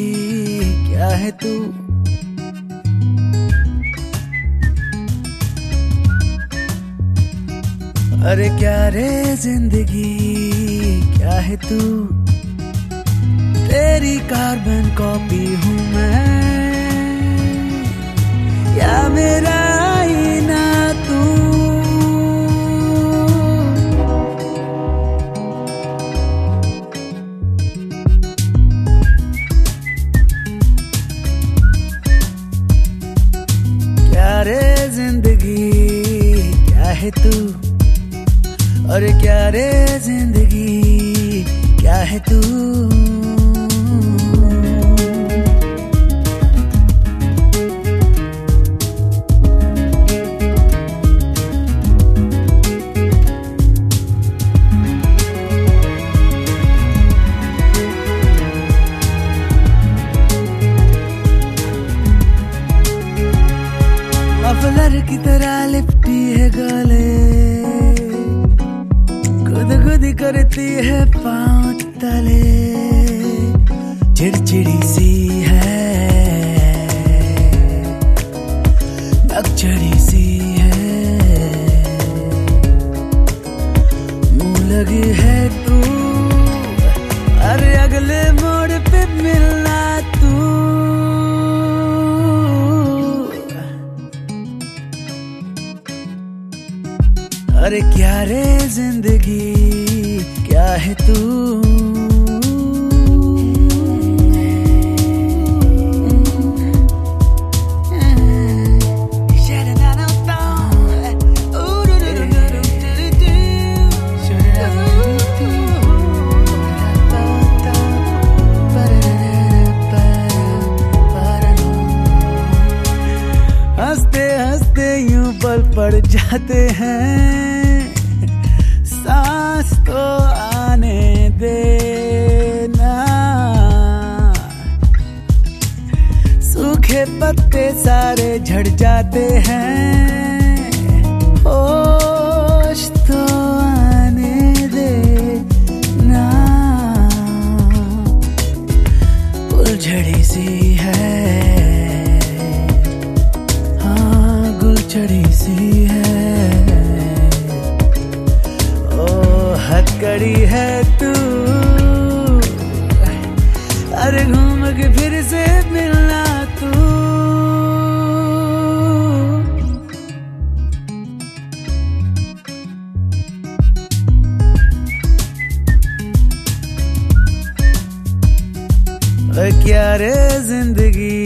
क्या है तू। अरे क्या रे जिंदगी क्या है तू। तेरी कार्बन कॉपी हूँ मैं या मेरा आईना तू। क्या रे जिंदगी क्या है तू। अरे क्या रे जिंदगी क्या है तू। मफलर की तरह लिपटी है गले, गुदगुदी करती है पांव तले। चिड़चिड़ी सी है नकचड़ी सी है, मुंह लगी है तू। अरे अगले मोड़ पे मिलना तू। अरे क्या रे जिंदगी क्या है तू। हंसते हंसते यूं पल पड़ जाते हैं, सांस तो आने देना। सूखे पत्ते सारे झड़ जाते हैं, होश तो आने देना। फुलझड़ी सी है हाँ गुलछड़ी सी है, हथकड़ी है तू। अरे घूम के फिर से मिलना तू। क्या रे जिंदगी